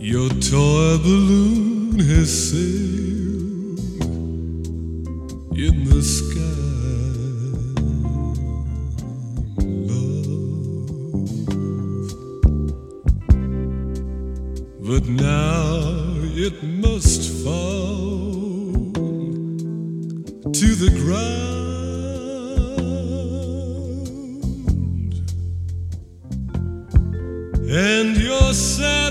Your toy balloon has sailed in the sky, love. But now it must fall to the ground, and your sad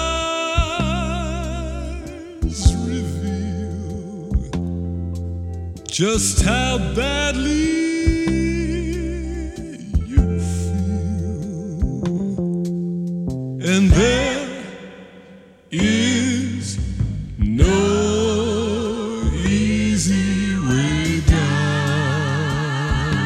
eyes reveal just how badly you feel. And there is no easy way down.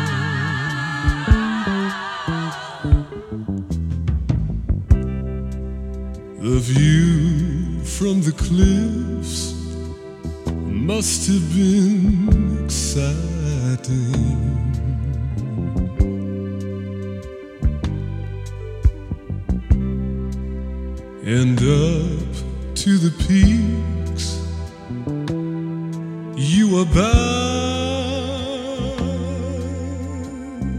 The view from the cliffs must have been exciting, and up to the peaks you are bound.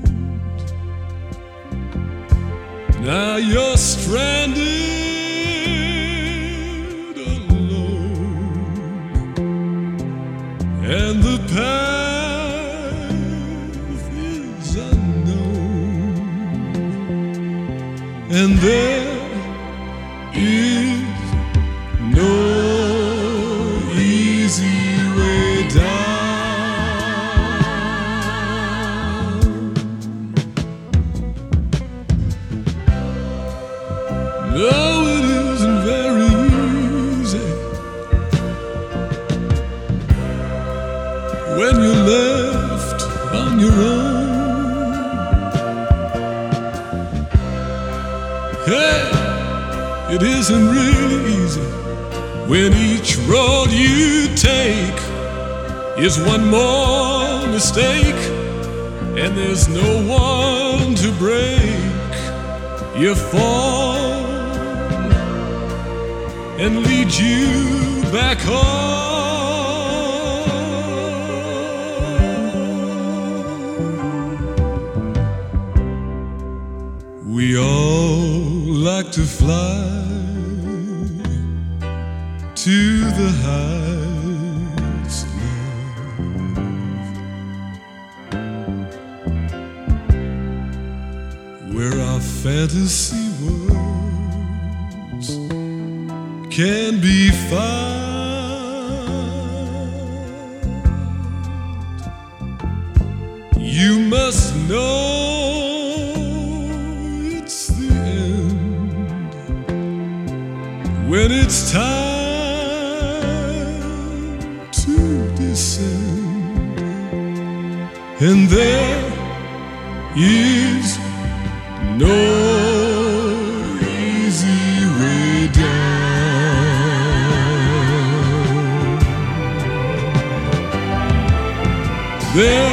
Now you're stranded alone, and the path is unknown, and there is no easy way down. No, it isn't very easy when you're left on your own. Hey, it isn't really easy when each road you take is one more mistake, and there's no one to break your fall and lead you back home. We all like to fly to the heights, love, where our fantasy worlds can be found. You must know it's the end when it's time to descend, and there is no easy way down. There